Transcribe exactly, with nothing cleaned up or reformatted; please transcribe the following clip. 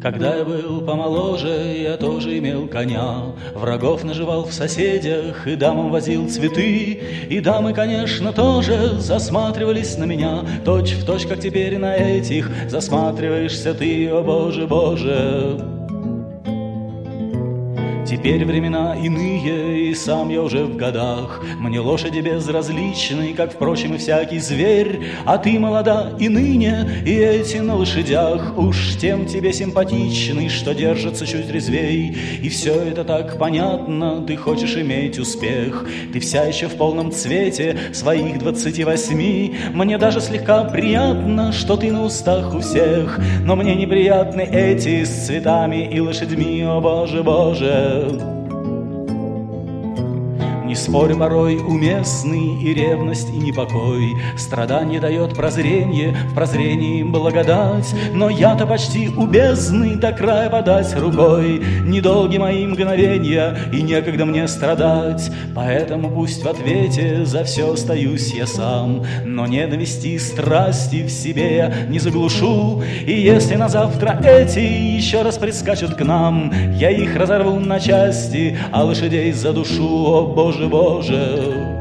Когда я был помоложе, я тоже имел коня, врагов наживал в соседях и дамам возил цветы. И дамы, конечно, тоже засматривались на меня, точь в точь, как теперь на этих засматриваешься ты, о Боже, Боже. Теперь времена иные, и сам я уже в годах. Мне лошади безразличны, как, впрочем, и всякий зверь. А ты молода и ныне, и эти на лошадях уж тем тебе симпатичны, что держатся чуть резвей. И все это так понятно, ты хочешь иметь успех. Ты вся еще в полном цвете своих двадцати восьми. Мне даже слегка приятно, что ты на устах у всех, но мне неприятны эти с цветами и лошадьми, о Боже, Боже. Не спорю, порой уместны и ревность, и непокой. Страдание дает прозрение, в прозрении благодать. Но я-то почти у бездны до края подать рукой. Недолги мои мгновенья, и некогда мне страдать. Поэтому пусть в ответе за все остаюсь я сам, но ненависти и страсти в себе я не заглушу. И если на завтра эти еще раз прискачут к нам, я их разорву на части, а лошадей задушу, о Боже, Боже.